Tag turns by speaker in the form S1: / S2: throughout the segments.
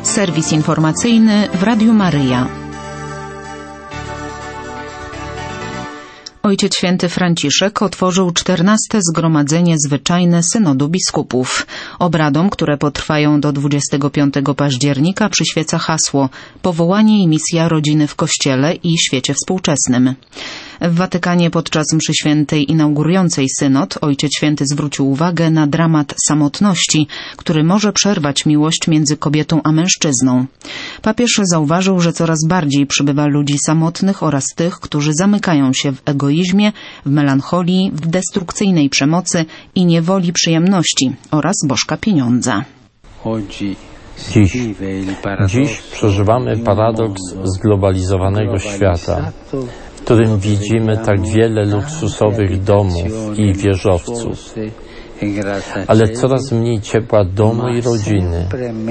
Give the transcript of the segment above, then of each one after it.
S1: Serwis informacyjny w Radiu Maryja. Ojciec Święty Franciszek otworzył 14. Zgromadzenie Zwyczajne Synodu Biskupów. Obradom, które potrwają do 25 października, przyświeca hasło Powołanie i misja rodziny w Kościele i świecie współczesnym. W Watykanie podczas mszy świętej inaugurującej synod Ojciec Święty zwrócił uwagę na dramat samotności, który może przerwać miłość między kobietą a mężczyzną. Papież zauważył, że coraz bardziej przybywa ludzi samotnych oraz tych, którzy zamykają się w egoizmie, w melancholii, w destrukcyjnej przemocy i niewoli przyjemności oraz bożka pieniądza.
S2: Dziś przeżywamy paradoks zglobalizowanego świata, w którym widzimy tak wiele luksusowych domów i wieżowców, ale coraz mniej ciepła domu i rodziny.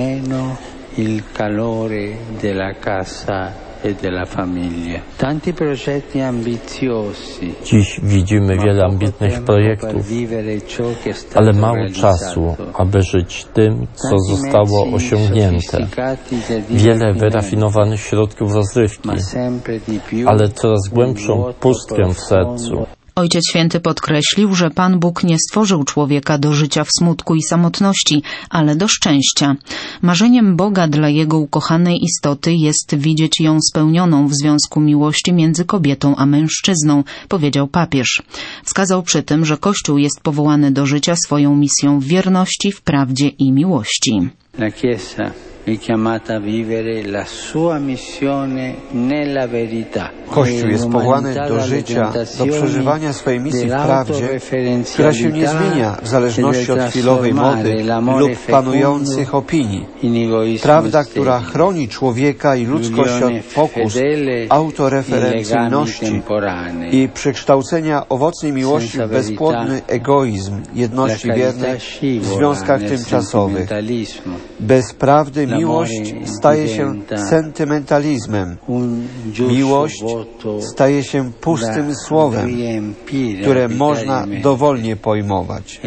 S2: Dziś widzimy wiele ambitnych projektów, ale mało czasu, aby żyć tym, co zostało osiągnięte. Wiele wyrafinowanych środków rozrywki, ale coraz głębszą pustkę w sercu.
S1: Ojciec Święty podkreślił, że Pan Bóg nie stworzył człowieka do życia w smutku i samotności, ale do szczęścia. Marzeniem Boga dla Jego ukochanej istoty jest widzieć ją spełnioną w związku miłości między kobietą a mężczyzną, powiedział papież. Wskazał przy tym, że Kościół jest powołany do życia swoją misją w wierności, w prawdzie i miłości.
S3: La Chiesa è chiamata a vivere la sua missione nella verità.
S4: Kościół jest powołany do życia, do przeżywania swojej misji w prawdzie, która się nie zmienia w zależności od chwilowej mody lub panujących opinii. Prawda, która chroni człowieka i ludzkość od pokus autoreferencyjności i przekształcenia owocnej miłości w bezpłodny egoizm jedności wiernej w związkach tymczasowych. Bez prawdy miłość staje się sentymentalizmem. Miłość staje się pustym słowem, które można dowolnie pojmować.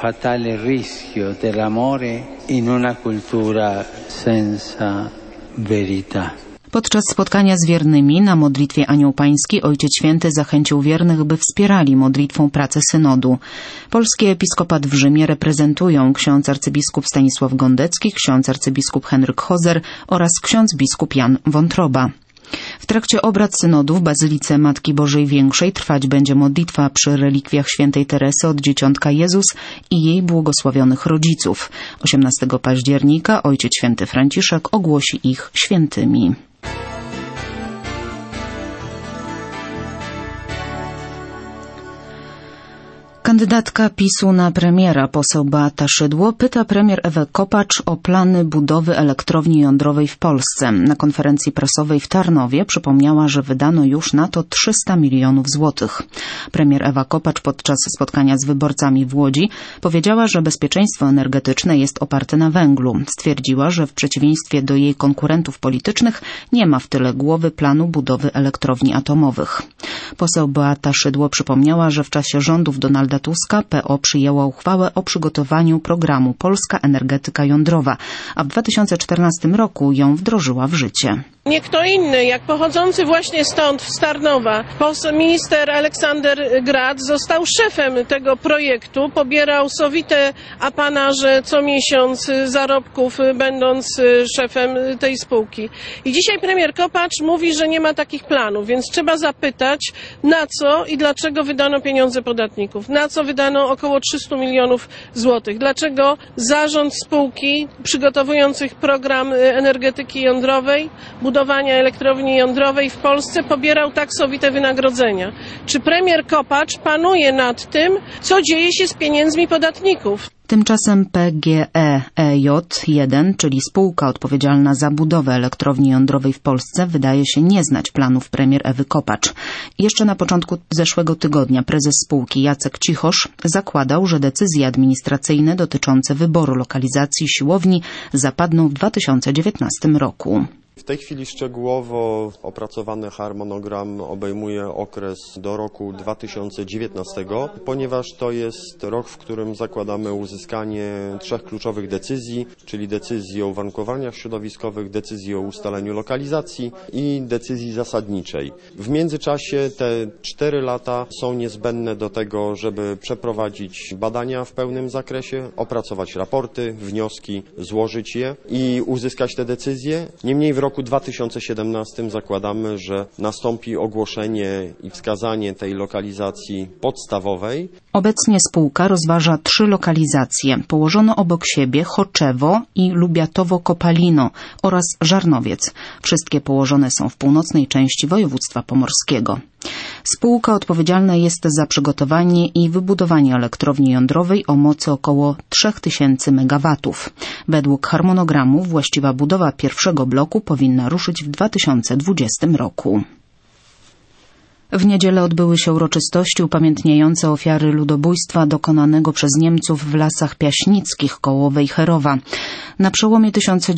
S1: Podczas spotkania z wiernymi na modlitwie Anioł Pański Ojciec Święty zachęcił wiernych, by wspierali modlitwą pracę synodu. Polski episkopat w Rzymie reprezentują ksiądz arcybiskup Stanisław Gondecki, ksiądz arcybiskup Henryk Hozer oraz ksiądz biskup Jan Wątroba. W trakcie obrad synodu w Bazylice Matki Bożej Większej trwać będzie modlitwa przy relikwiach świętej Teresy od Dzieciątka Jezus i jej błogosławionych rodziców. 18 października Ojciec Święty Franciszek ogłosi ich świętymi. Kandydatka PiS-u na premiera, poseł Beata Szydło, pyta premier Ewę Kopacz o plany budowy elektrowni jądrowej w Polsce. Na konferencji prasowej w Tarnowie przypomniała, że wydano już na to 300 milionów złotych. Premier Ewa Kopacz podczas spotkania z wyborcami w Łodzi powiedziała, że bezpieczeństwo energetyczne jest oparte na węglu. Stwierdziła, że w przeciwieństwie do jej konkurentów politycznych nie ma w tyle głowy planu budowy elektrowni atomowych. Poseł Beata Szydło przypomniała, że w czasie rządów Donalda Tuska PO przyjęła uchwałę o przygotowaniu programu Polska Energetyka Jądrowa, a w 2014 roku ją wdrożyła w życie.
S5: Nie kto inny, jak pochodzący właśnie stąd, z Tarnowa, minister Aleksander Grad został szefem tego projektu, pobierał sowite apanaże co miesiąc zarobków, będąc szefem tej spółki. I dzisiaj premier Kopacz mówi, że nie ma takich planów, więc trzeba zapytać, na co i dlaczego wydano pieniądze podatników, na co wydano około 300 milionów złotych, dlaczego zarząd spółki przygotowujących program energetyki jądrowej, budowania elektrowni jądrowej w Polsce pobierał tak sowite wynagrodzenia. Czy premier Kopacz panuje nad tym, co dzieje się z pieniędzmi podatników?
S1: Tymczasem PGE-EJ1, czyli spółka odpowiedzialna za budowę elektrowni jądrowej w Polsce, wydaje się nie znać planów premier Ewy Kopacz. Jeszcze na początku zeszłego tygodnia prezes spółki Jacek Cichosz zakładał, że decyzje administracyjne dotyczące wyboru lokalizacji siłowni zapadną w 2019 roku.
S6: W tej chwili szczegółowo opracowany harmonogram obejmuje okres do roku 2019, ponieważ to jest rok, w którym zakładamy uzyskanie 3 kluczowych decyzji, czyli decyzji o uwarunkowaniach środowiskowych, decyzji o ustaleniu lokalizacji i decyzji zasadniczej. W międzyczasie te 4 lata są niezbędne do tego, żeby przeprowadzić badania w pełnym zakresie, opracować raporty, wnioski, złożyć je i uzyskać te decyzje. Niemniej w roku 2017 zakładamy, że nastąpi ogłoszenie i wskazanie tej lokalizacji podstawowej.
S1: Obecnie spółka rozważa 3 lokalizacje położone obok siebie: Choczewo i Lubiatowo-Kopalino oraz Żarnowiec. Wszystkie położone są w północnej części województwa pomorskiego. Spółka odpowiedzialna jest za przygotowanie i wybudowanie elektrowni jądrowej o mocy około 3000 MW. Według harmonogramu właściwa budowa pierwszego bloku powinna ruszyć w 2020 roku. W niedzielę odbyły się uroczystości upamiętniające ofiary ludobójstwa dokonanego przez Niemców w Lasach Piaśnickich koło Wejherowa. Na przełomie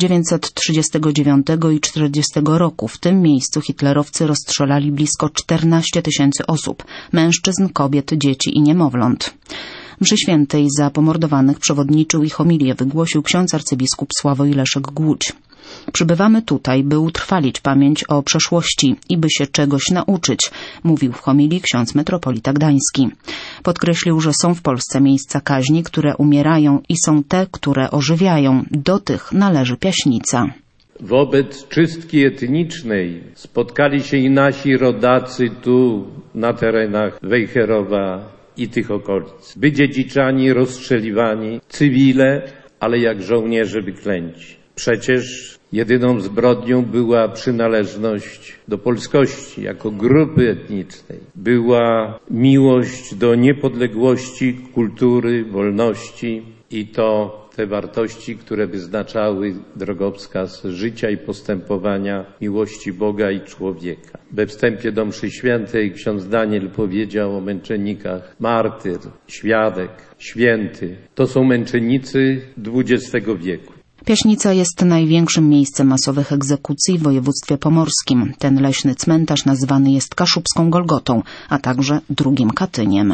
S1: 1939 i 1940 roku w tym miejscu hitlerowcy rozstrzelali blisko 14 000 osób, mężczyzn, kobiet, dzieci i niemowląt. Mszy świętej za pomordowanych przewodniczył i homilię wygłosił ksiądz arcybiskup Sławoj Leszek Głódź. Przybywamy tutaj, by utrwalić pamięć o przeszłości i by się czegoś nauczyć, mówił w homilii ksiądz metropolita gdański. Podkreślił, że są w Polsce miejsca kaźni, które umierają i są te, które ożywiają. Do tych należy Piaśnica.
S7: Wobec czystki etnicznej spotkali się i nasi rodacy tu na terenach Wejherowa i tych okolic. Wydziedziczani, rozstrzeliwani, cywile, ale jak żołnierze wyklęci. Przecież jedyną zbrodnią była przynależność do polskości jako grupy etnicznej. Była miłość do niepodległości, kultury, wolności i to te wartości, które wyznaczały drogowskaz życia i postępowania, miłości Boga i człowieka. We wstępie do mszy świętej ksiądz Daniel powiedział o męczennikach: martyr, świadek, święty. To są męczennicy XX wieku.
S1: Piaśnica jest największym miejscem masowych egzekucji w województwie pomorskim. Ten leśny cmentarz nazywany jest Kaszubską Golgotą, a także drugim Katyniem.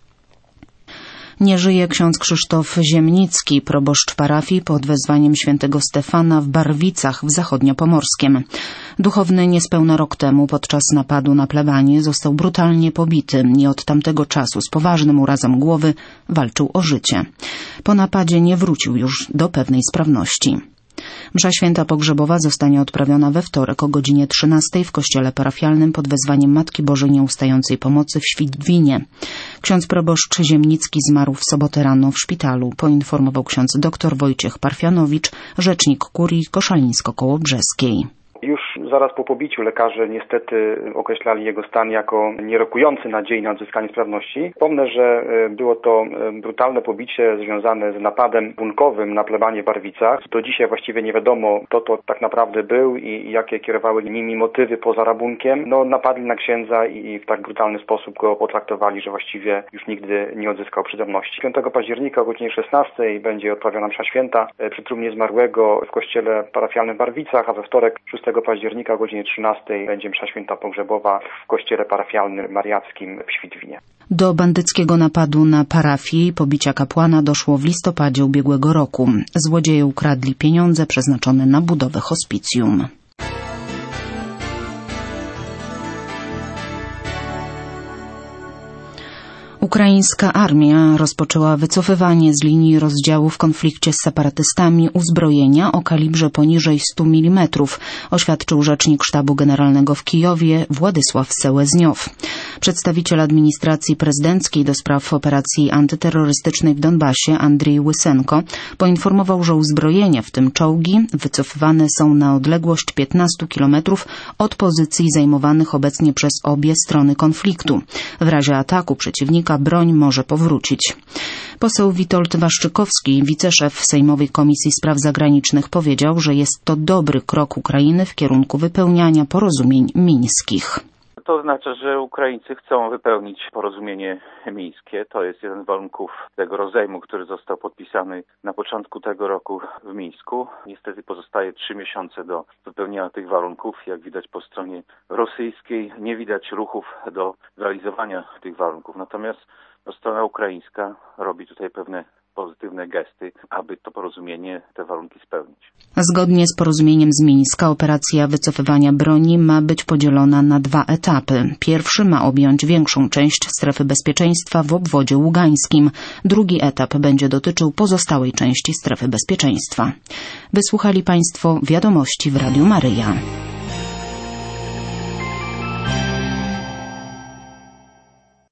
S1: Nie żyje ksiądz Krzysztof Ziemnicki, proboszcz parafii pod wezwaniem świętego Stefana w Barwicach w Zachodniopomorskiem. Duchowny niespełna rok temu podczas napadu na plebanię został brutalnie pobity i od tamtego czasu z poważnym urazem głowy walczył o życie. Po napadzie nie wrócił już do pewnej sprawności. Msza święta pogrzebowa zostanie odprawiona we wtorek o godzinie 13 w kościele parafialnym pod wezwaniem Matki Bożej Nieustającej Pomocy w Świdwinie. Ksiądz proboszcz Ziemnicki zmarł w sobotę rano w szpitalu, poinformował ksiądz dr Wojciech Parfianowicz, rzecznik kurii koszalińsko-kołobrzeskiej.
S8: Już zaraz po pobiciu lekarze niestety określali jego stan jako nierokujący nadziei na odzyskanie sprawności. Wspomnę, że było to brutalne pobicie związane z napadem bunkowym na plebanię w Barwicach. Do dzisiaj właściwie nie wiadomo, kto to tak naprawdę był i jakie kierowały nimi motywy poza rabunkiem. Napadli na księdza i w tak brutalny sposób go potraktowali, że właściwie już nigdy nie odzyskał przytomności. 5 października o godzinie 16 będzie odprawiona msza święta przy trumnie zmarłego w kościele parafialnym w Barwicach, a we wtorek 6 października o godzinie 13 będzie msza święta pogrzebowa w kościele parafialnym mariackim w Świdwinie.
S1: Do bandyckiego napadu na parafię i pobicia kapłana doszło w listopadzie ubiegłego roku. Złodzieje ukradli pieniądze przeznaczone na budowę hospicjum. Ukraińska armia rozpoczęła wycofywanie z linii rozdziału w konflikcie z separatystami uzbrojenia o kalibrze poniżej 100 mm, oświadczył rzecznik sztabu generalnego w Kijowie Władysław Sełezniow. Przedstawiciel administracji prezydenckiej do spraw operacji antyterrorystycznej w Donbasie Andrzej Łysenko poinformował, że uzbrojenia, w tym czołgi, wycofywane są na odległość 15 km od pozycji zajmowanych obecnie przez obie strony konfliktu. W razie ataku przeciwnika broń może powrócić. Poseł Witold Waszczykowski, wiceszef Sejmowej Komisji Spraw Zagranicznych, powiedział, że jest to dobry krok Ukrainy w kierunku wypełniania porozumień mińskich.
S9: To oznacza, że Ukraińcy chcą wypełnić porozumienie mińskie. To jest jeden z warunków tego rozejmu, który został podpisany na początku tego roku w Mińsku. Niestety pozostaje 3 miesiące do wypełnienia tych warunków. Jak widać po stronie rosyjskiej nie widać ruchów do realizowania tych warunków. Natomiast strona ukraińska robi tutaj pewne pozytywne gesty, aby to porozumienie, te warunki spełnić.
S1: Zgodnie z porozumieniem z Mińska operacja wycofywania broni ma być podzielona na 2 etapy. Pierwszy ma objąć większą część strefy bezpieczeństwa w obwodzie ługańskim. Drugi etap będzie dotyczył pozostałej części strefy bezpieczeństwa. Wysłuchali Państwo wiadomości w Radiu Maryja.